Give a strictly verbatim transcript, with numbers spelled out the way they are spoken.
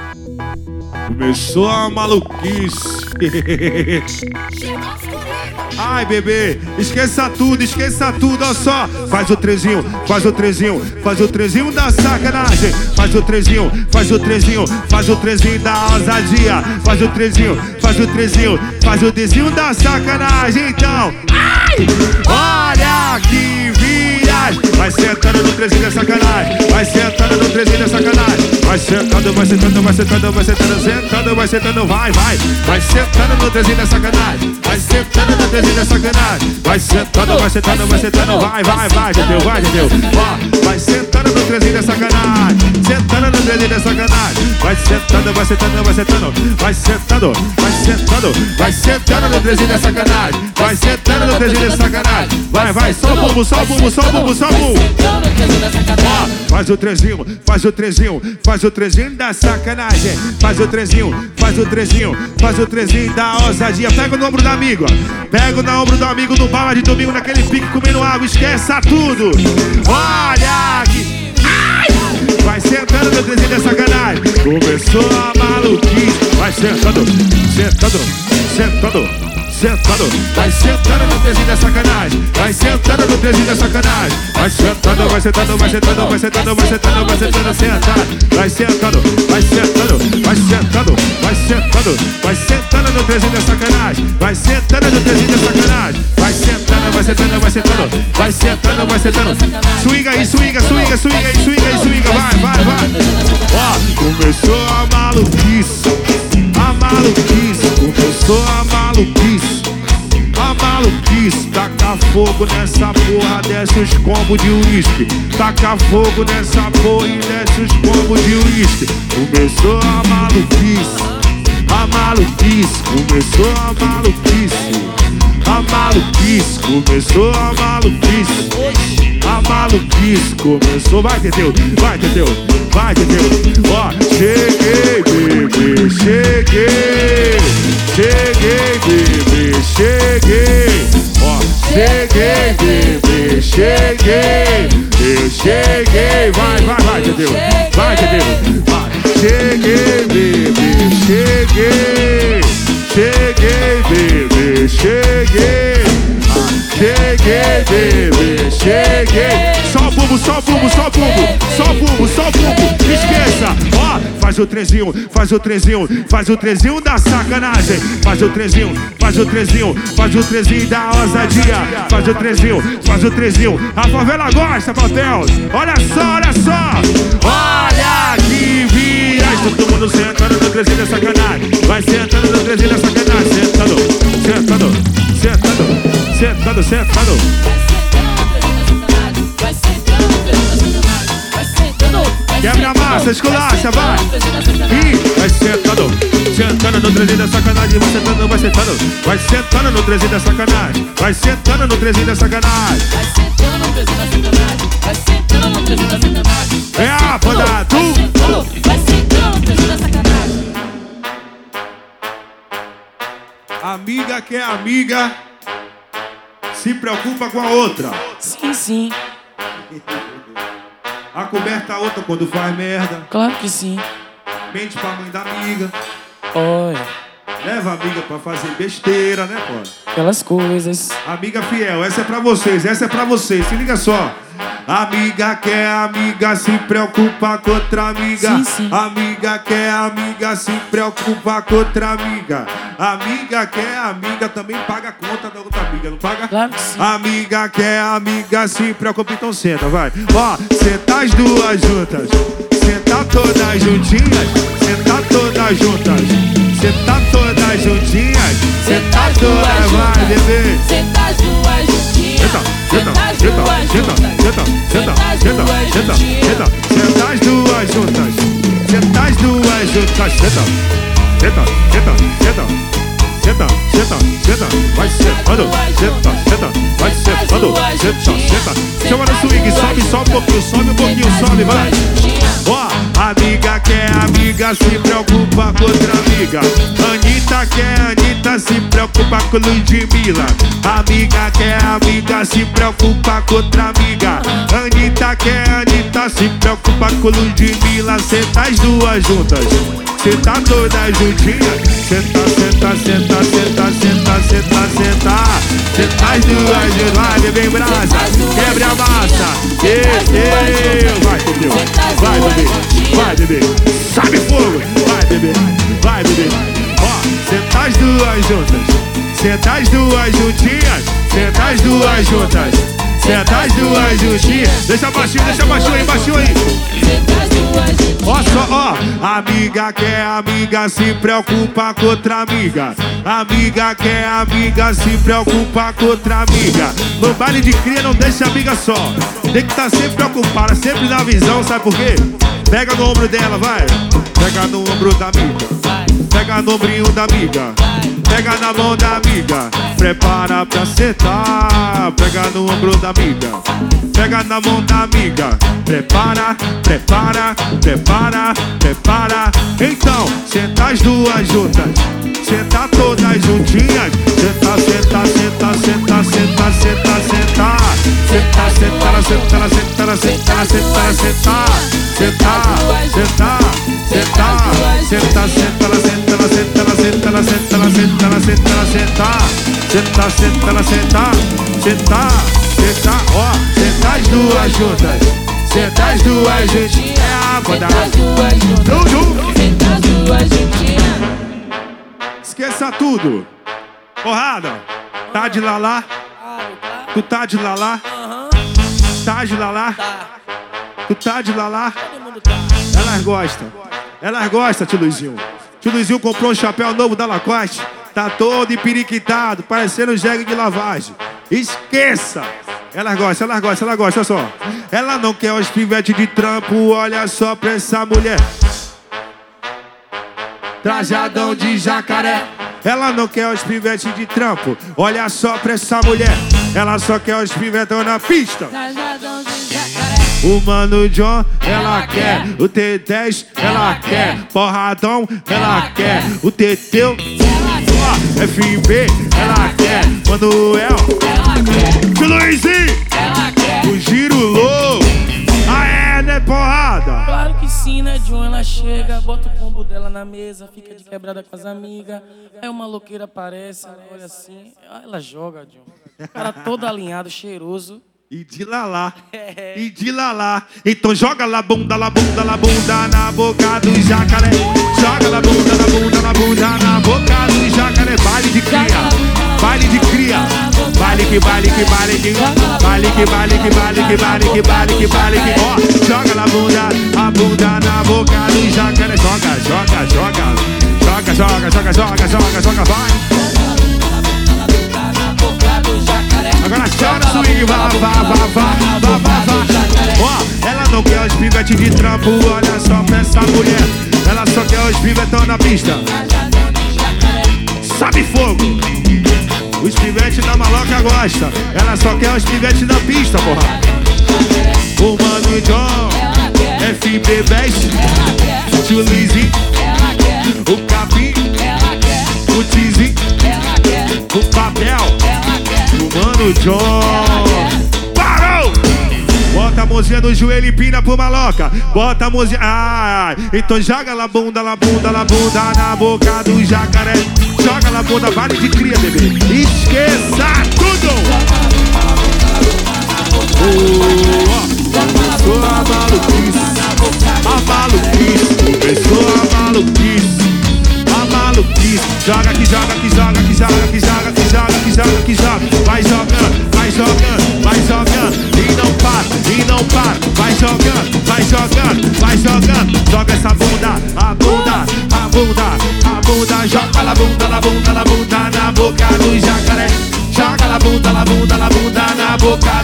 Começou a maluquice. Ai, bebê, esqueça tudo, esqueça tudo, olha só. Faz o trezinho, faz o trezinho, faz o trezinho da sacanagem. Faz o trezinho, faz o trezinho, faz o trezinho da ousadia. Faz o trezinho, faz o trezinho, faz o trezinho da sacanagem. Então, ai, olha que viagem. Vai sentando no trezinho da sacanagem. Vai sentando no trezinho da sacanagem. Vai sentando, vai sentando, vai sentando, vai sentando, sentando, vai sentando, vai, vai. Vai sentando no trezinho da sacanagem. Vai sentando no trezinho da sacanagem. Vai sentando, vai sentando, vai sentando, vai, vai, vai, entendeu? Vai, entendeu? Ó, vai sentando no trezinho da sacanagem. Sentando no trezinho da sacanagem. Vai sentando, vai sentando, vai sentando. Vai sentando, vai sentando. Vai sentando no trezinho da sacanagem. Vai sentando no trezinho da sacanagem. Vai, vai, só o bumbo, só o bumbo, só o bumbo, só o bumbo. Ó, faz o trezinho, faz o trezinho, faz o trezinho da sacanagem. Faz o trezinho, faz o trezinho, faz o trezinho da ousadia. Pega no ombro do amigo, ó. Pega no ombro do amigo no bala de domingo, naquele pique comendo água. Esqueça tudo. Olha aqui. Ai! Vai sentando no trezinho da sacanagem. Começou a maluquice. Vai sentando, sentando, sentando. Sentando, vai sentando no trezinho da sacanagem. Vai sentando no trezinho da sacanagem. Vai sentando, vai sentando, vai sentando, vai sentando, vai sentando, vai sentando, sentando. Vai sentando, vai sentando, vai sentando, vai sentando, vai sentando no trezinho da sacanagem. Vai sentando no trezinho da sacanagem. Vai sentando, vai sentando, vai sentando, vai sentando, vai sentando. Swinga aí, swinga, swinga, swinga aí, swinga aí, swinga, vai, vai, vai. Ó, começou a maluquice, a maluquice, começou a maluquice. A maluquice, taca fogo nessa porra, desce os combos de uísque. Taca fogo nessa porra e desce os combos de uísque. Começou a maluquice, a maluquice, começou a maluquice. A maluquice, começou a maluquice. A maluquice começou, vai entendeu, vai entendeu, vai entendeu. Ó, cheguei, bebê, cheguei. Cheguei, bebê, cheguei. Ó, cheguei, bebê, cheguei. Eu cheguei, vai, vai, vai, entendeu? Vai, entendeu? Vai. Cheguei, bebê, cheguei. Cheguei, bebê, cheguei. Cheguei, bebê, cheguei. Só o bumbo, só o bumbo, só o bumbo. Só o bumbo, só o bumbo. Esqueça, ó, faz o trezinho, faz o trezinho, faz o trezinho da sacanagem. Faz o trezinho, faz o trezinho, faz o trezinho da ousadia. Faz o trezinho, faz o trezinho. A favela gosta, papel. Olha só, olha só. Olha que viagem. Todo mundo sentando no trezinho da sacanagem. Vai sentando no trezinho da sacanagem. Sentando, sentando, sentando. Sentando, sentando. Quebra a massa, esculacha, vai. E vai sentando, sentando no trezinho da sacanagem. Vai sentando, vai sentando. Vai sentando no trezinho da sacanagem. Vai sentando no trezinho da sacanagem. Vai sentando no trezinho da sacanagem. Vai sentando no trezinho da sacanagem. É a foda, tu. Vai sentando no trezinho da sacanagem. Amiga que é amiga se preocupa com a outra. Sim, sim. A coberta a outra quando faz merda. Claro que sim. Mente pra mãe da amiga. Olha, Leva a amiga pra fazer besteira, né, pô? aquelas coisas. Amiga fiel, essa é pra vocês, essa é pra vocês. Se liga só. Amiga que é amiga se preocupa com outra amiga. Sim, sim. Amiga que é amiga se preocupa com outra amiga. Amiga que é amiga também paga a conta da outra amiga, não paga? Claro que sim. Amiga que é amiga se preocupa, então senta, vai. Ó, senta as duas juntas. Senta todas juntinhas. Senta todas juntas. Senta todas juntinhas. Senta todas, vai, bebê. Senta as duas juntinhas. Senta, senta, senta, senta, senta, senta, senta, senta, senta, senta as duas juntas. Senta as duas juntas. Senta, senta, senta, senta, senta, senta, senta, vai sentando, senta, senta, vai sentando, senta, senta. Chama no swing, sobe só um pouquinho, sobe um pouquinho, sobe, vai. Ó, amiga que é amiga se preocupa com outra amiga. Anitta que é Anitta se preocupa com Ludmilla. Amiga que é amiga se preocupa com outra amiga. Anitta que é Anitta se preocupa com Ludmilla. Senta as duas juntas. cê tá toda juntinha. Senta, senta, senta, senta, senta, senta, senta. Senta as duas juntas, vai bebê em brasa, quebre a massa. E, vai bebê, vai bebê, vai bebê, sabe fogo, vai bebê, vai bebê. Ó, senta as duas juntas, senta as duas juntinhas, senta as duas juntas, senta as duas juntinhas. Deixa baixinho, deixa baixinho aí, baixinho aí. Ó só, ó, amiga quer amiga, se preocupa com outra amiga. Amiga quer amiga, se preocupa com outra amiga. No baile de cria não deixa amiga só. Tem que estar sempre preocupada, sempre na visão, sabe por quê? Pega no ombro dela, vai. Pega no ombro da amiga, pega no ombrinho da amiga, pega na mão da amiga, prepara pra sentar. Pega no ombro da amiga, pega na mão da amiga, prepara, prepara, prepara, prepara. Então, senta as duas juntas, senta todas juntinhas. Senta, senta, senta, senta, senta, senta, senta. Senta, senta, senta, senta, senta, senta, senta. Senta, senta, senta, senta, senta, senta, senta, senta, senta, senta, senta, senta. Senta, senta, senta, senta, senta, ó, senta as duas juntas, senta as duas juntinhas. É água da esqueça tudo. Porrada, tá de lalá? Tu tá de lalá? Tá de lalá? Tu tá de lalá? Elas gostam, elas gostam, tio Luizinho. Tio Luizinho comprou um chapéu novo da Lacoste. Tá todo empiriquitado, parecendo jegue de lavagem. Esqueça! Elas gostam, elas gostam, elas gostam, olha só. Ela não quer os pivetes de trampo, olha só pra essa mulher. Trajadão de jacaré. Ela não quer os pivetes de trampo, olha só pra essa mulher. Ela só quer os pivetão na pista. Trajadão de jacaré. O Mano John, ela quer. O T dez, ela quer. Porradão, ela quer. O Teteu, ó, F B, ela quer. Manuel, Ela quer, Tio Luizinho, ela quer. o Giro Louco. Ah, é, né, porrada? Claro que sim, né, John? Ela chega, bota o combo dela na mesa, fica de quebrada com as amigas. Aí uma louqueira aparece, ela olha assim. Ela joga, John. Cara todo alinhado, cheiroso. E de lalá, e de lalá. Então joga lá bunda, lá bunda, lá bunda na boca do jacaré. Joga lá bunda, lá bunda, lá bunda na boca do jacaré. Baile de cria, baile de cria. Baile que baile que baile que baile que baile que baile que baile que baile que baile que ó, joga lá bunda, a bunda na boca do jacaré. Joga, joga, joga. Joga, joga, joga, joga, joga, joga, vai. Agora chora swing, vá, vá, vá, vá, vá, vá, vá. Ó, ela não quer os pivetes de trampo, olha só pra essa mulher. Ela só quer os pivetão na pista. Sabe fogo. Os pivetes da maloca gosta. Ela só quer os pivetes na pista, porra. O Mano John, F B dez, Tio Luizinho, o Capim, o Tizinho, o Papel, o Mano John. Parou! Bota a mãozinha no joelho e pina pro maloca. Bota a mãozinha. Ah, então joga lá bunda, lá bunda, lá bunda na boca do jacaré. Joga lá bunda, vale de cria, bebê. Esqueça tudo! Oh, começou a maluquice. A maluquice. Começou a maluquice. A maluquice. Joga que joga, que joga, que joga, que joga, que joga, que joga, que joga. Vai jogando, vai jogando, vai jogando. E não para, e não para. Vai jogando, vai jogando, vai jogando. Joga essa bunda, a bunda, a bunda, a bunda. Joga lá bunda, lá bunda, lá bunda na boca do jacaré. Joga lá bunda, lá bunda, lá bunda na boca